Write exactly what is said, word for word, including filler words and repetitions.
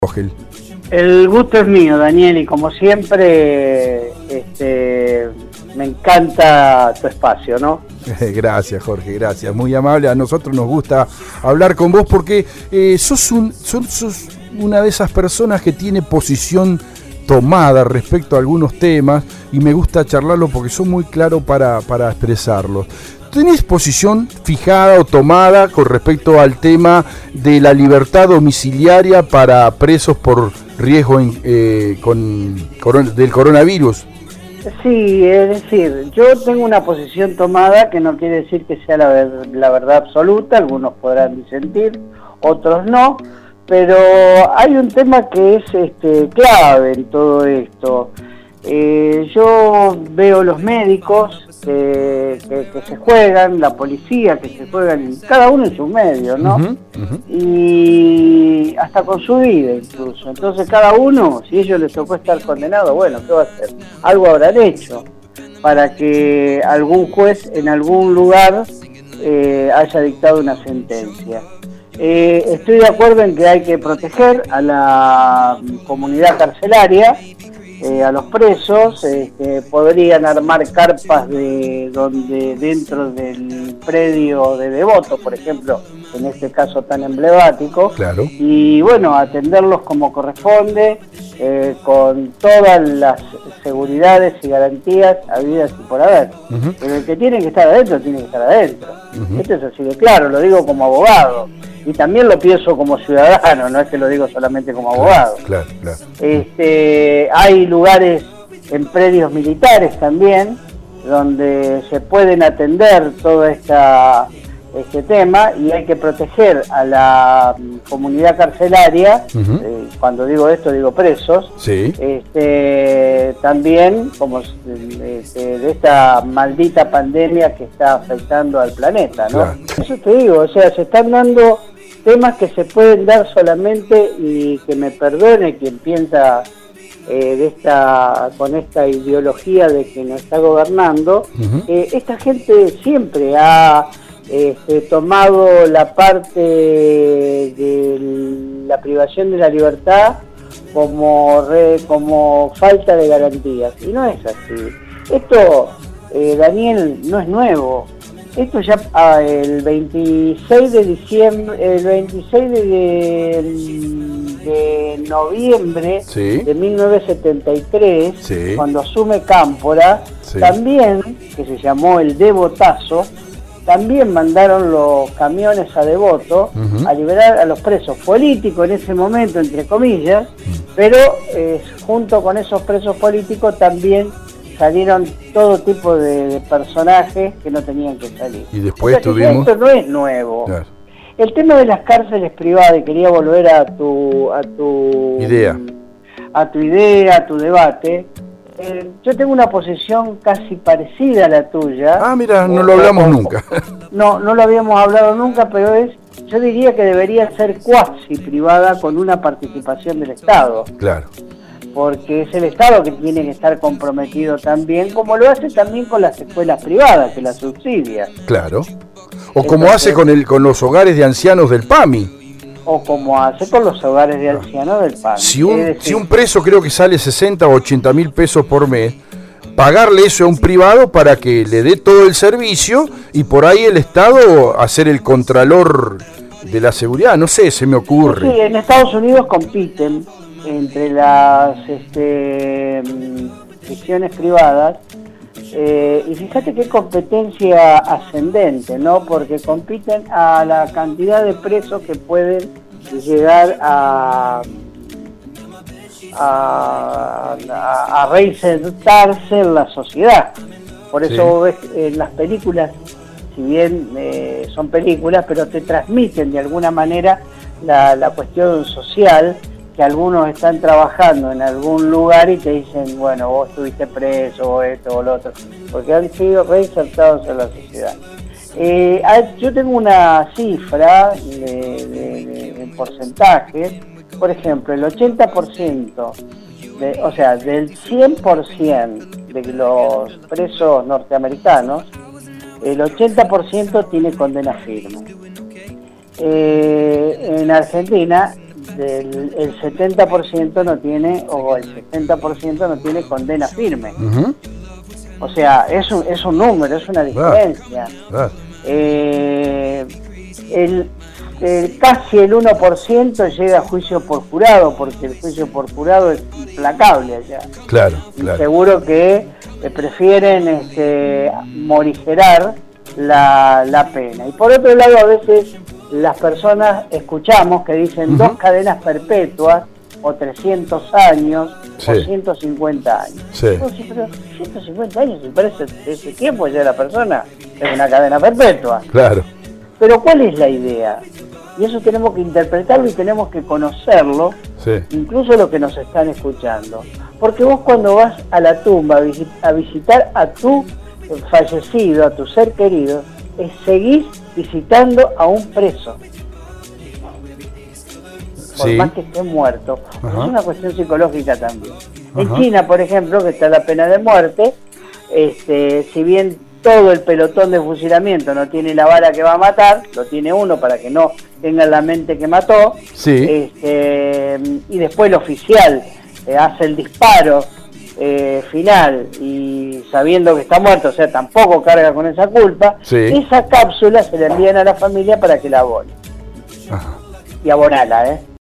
Vogel. El gusto es mío, Daniel, y como siempre, este, me encanta tu espacio, ¿no? Gracias, Jorge, gracias. Muy amable. A nosotros nos gusta hablar con vos porque eh, sos, un, sos, sos una de esas personas que tiene posición tomada respecto a algunos temas y me gusta charlarlo porque sos muy claro para, para expresarlos. ¿Tenés posición fijada o tomada con respecto al tema de la libertad domiciliaria para presos por riesgo en, eh, con, con, del coronavirus? Sí, es decir, yo tengo una posición tomada que no quiere decir que sea la, ver, la verdad absoluta, algunos podrán disentir, otros no, pero hay un tema que es este, clave en todo esto. Eh, yo veo los médicos que, que, que se juegan, la policía que se juegan, cada uno en su medio, ¿no? Uh-huh, uh-huh. Y hasta con su vida incluso. Entonces cada uno, si a ellos les tocó estar condenado, bueno, ¿qué va a hacer? Algo habrán hecho para que algún juez en algún lugar eh, haya dictado una sentencia. Eh, estoy de acuerdo en que hay que proteger a la comunidad carcelaria, Eh, a los presos, eh, que podrían armar carpas de donde dentro del predio de Devoto, por ejemplo, en este caso tan emblemático, claro. Y bueno, atenderlos como corresponde, eh, con todas las seguridades y garantías habidas y por haber. Uh-huh. Pero el que tiene que estar adentro, tiene que estar adentro. Uh-huh. Esto es así de claro, lo digo como abogado. Y también lo pienso como ciudadano, no es que lo digo solamente como abogado. Claro, claro. Este, hay lugares en predios militares también, donde se pueden atender todo esta, este tema, y hay que proteger a la comunidad carcelaria. Uh-huh. eh, cuando digo esto digo presos, sí. este, también como este, de esta maldita pandemia que está afectando al planeta, ¿no? Claro. Eso te digo, o sea, se están dando temas que se pueden dar solamente, y que me perdone quien piensa eh, de esta con esta ideología de quien nos está gobernando. Uh-huh. eh, esta gente siempre ha este, tomado la parte de la privación de la libertad como, re, como falta de garantías, y no es así. Esto, eh, Daniel, no es nuevo. Esto ya ah, el veintiséis de diciembre, el veintiséis de, de, de noviembre, sí, de mil novecientos setenta y tres, sí, cuando asume Cámpora, sí, también, que se llamó el Devotazo, también mandaron los camiones a Devoto, uh-huh, a liberar a los presos políticos en ese momento, entre comillas, uh-huh, pero eh, junto con esos presos políticos también salieron todo tipo de, de personajes que no tenían que salir. Y después o sea, tuvimos... Esto no es nuevo. Claro. El tema de las cárceles privadas, y quería volver a tu a tu idea, a tu idea, a tu debate. Eh, yo tengo una posición casi parecida a la tuya. Ah, mira, no lo hablamos o, nunca. No, no lo habíamos hablado nunca, pero es, yo diría que debería ser cuasi privada con una participación del Estado. Claro. Porque es el Estado que tiene que estar comprometido también, como lo hace también con las escuelas privadas, que las subsidia. Claro. O como Entonces, hace con el con los hogares de ancianos del PAMI. O como hace con los hogares de ancianos del PAMI. Si un, decir, si un preso creo que sale sesenta o ochenta mil pesos por mes, pagarle eso a un privado para que le dé todo el servicio, y por ahí el Estado hacer el contralor de la seguridad, no sé, se me ocurre. Sí, en Estados Unidos compiten entre las este, prisiones privadas, eh, y fíjate qué competencia ascendente, ¿no? Porque compiten a la cantidad de presos que pueden llegar a a, a, a reinsertarse en la sociedad. Por eso sí, ves en las películas, si bien eh, son películas, pero te transmiten de alguna manera la, la cuestión social, que algunos están trabajando en algún lugar y te dicen, bueno, vos estuviste preso, o esto o lo otro, porque han sido reinsertados en la sociedad. Eh, yo tengo una cifra de, de, de, de porcentajes. Por ejemplo, el ochenta por ciento, de, o sea, del cien por ciento de los presos norteamericanos, el ochenta por ciento tiene condena firme. Eh, en Argentina, el, el setenta por ciento no tiene, o el sesenta por ciento no tiene condena firme. Uh-huh. O sea, es un, es un número, es una diferencia. Ah, ah. Eh, el, el, casi el uno por ciento llega a juicio por jurado, porque el juicio por jurado es implacable allá. Claro, claro. Y seguro que eh, prefieren este, morigerar la, la pena. Y por otro lado, a veces las personas escuchamos que dicen uh-huh. dos cadenas perpetuas, o trescientos años, sí. o ciento cincuenta años. Sí. Entonces, pero ciento cincuenta años, si parece ese tiempo ya la persona es una cadena perpetua. Claro. Pero ¿cuál es la idea? Y eso tenemos que interpretarlo y tenemos que conocerlo, sí. incluso los que nos están escuchando. Porque vos cuando vas a la tumba a, visit- a visitar a tu fallecido, a tu ser querido, es seguís visitando a un preso. Por sí. más que esté muerto. Es una cuestión psicológica también. Ajá. En China, por ejemplo, que está la pena de muerte, este, si bien todo el pelotón de fusilamiento no tiene la bala que va a matar, lo tiene uno para que no tenga en la mente que mató, sí. este, y después el oficial eh, hace el disparo eh, final y sabiendo que está muerto, o sea, tampoco carga con esa culpa, sí. esa cápsula se la envían a la familia para que la abone. Ajá. Y abonala, ¿eh?